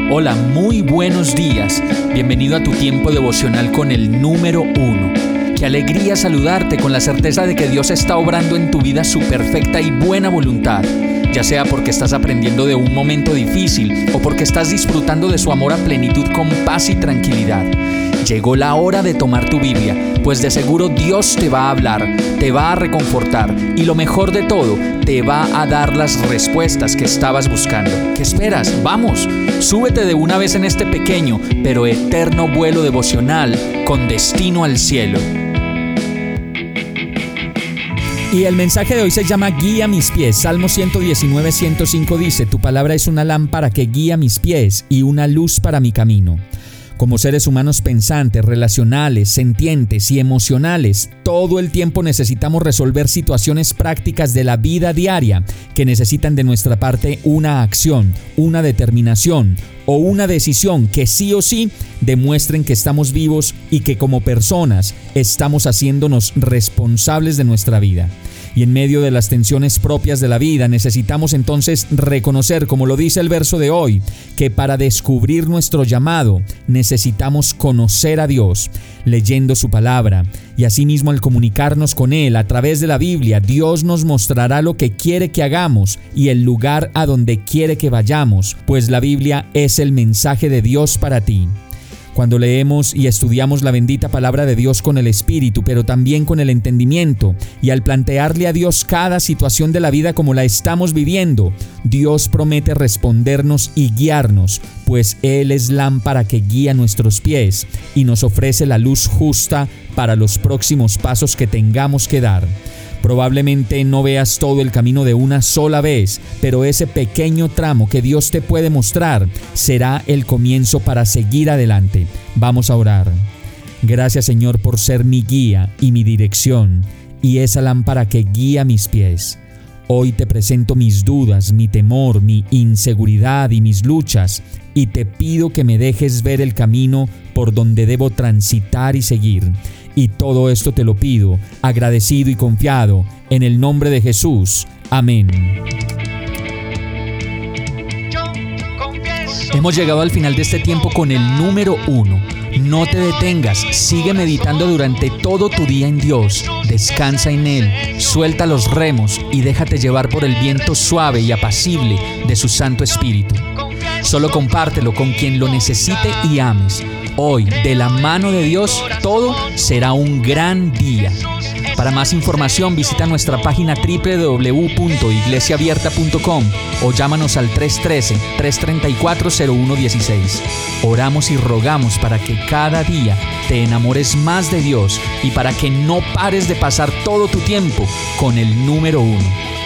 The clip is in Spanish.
Hola, muy buenos días. Bienvenido a tu tiempo devocional con el número 1. Qué alegría saludarte con la certeza de que Dios está obrando en tu vida su perfecta y buena voluntad, ya sea porque estás aprendiendo de un momento difícil o porque estás disfrutando de su amor a plenitud con paz y tranquilidad. Llegó la hora de tomar tu Biblia, pues de seguro Dios te va a hablar, te va a reconfortar y lo mejor de todo, te va a dar las respuestas que estabas buscando. ¿Qué esperas? ¡Vamos! Súbete de una vez en este pequeño pero eterno vuelo devocional con destino al cielo. Y el mensaje de hoy se llama Guía mis pies. Salmo 119, 105 dice: Tu palabra es una lámpara que guía mis pies y una luz para mi camino. Como seres humanos pensantes, relacionales, sintientes y emocionales, todo el tiempo necesitamos resolver situaciones prácticas de la vida diaria que necesitan de nuestra parte una acción, una determinación o una decisión que sí o sí demuestren que estamos vivos y que como personas estamos haciéndonos responsables de nuestra vida. Y en medio de las tensiones propias de la vida necesitamos entonces reconocer, como lo dice el verso de hoy, que para descubrir nuestro llamado necesitamos conocer a Dios, leyendo su palabra. Y asimismo, al comunicarnos con Él a través de la Biblia, Dios nos mostrará lo que quiere que hagamos y el lugar a donde quiere que vayamos, pues la Biblia es el mensaje de Dios para ti. Cuando leemos y estudiamos la bendita palabra de Dios con el Espíritu, pero también con el entendimiento, y al plantearle a Dios cada situación de la vida como la estamos viviendo, Dios promete respondernos y guiarnos, pues Él es lámpara que guía nuestros pies y nos ofrece la luz justa para los próximos pasos que tengamos que dar. Probablemente no veas todo el camino de una sola vez, pero ese pequeño tramo que Dios te puede mostrar será el comienzo para seguir adelante. Vamos a orar. Gracias, Señor, por ser mi guía y mi dirección, y esa lámpara que guía mis pies. Hoy te presento mis dudas, mi temor, mi inseguridad y mis luchas, y te pido que me dejes ver el camino por donde debo transitar y seguir. Y todo esto te lo pido, agradecido y confiado, en el nombre de Jesús. Amén. Hemos llegado al final de este tiempo con el número 1. No te detengas, sigue meditando durante todo tu día en Dios. Descansa en Él, suelta los remos y déjate llevar por el viento suave y apacible de su Santo Espíritu. Solo compártelo con quien lo necesite y ames. Hoy, de la mano de Dios, todo será un gran día. Para más información, visita nuestra página www.iglesiaabierta.com o llámanos al 313-334-0116. Oramos y rogamos para que cada día te enamores más de Dios y para que no pares de pasar todo tu tiempo con el número 1.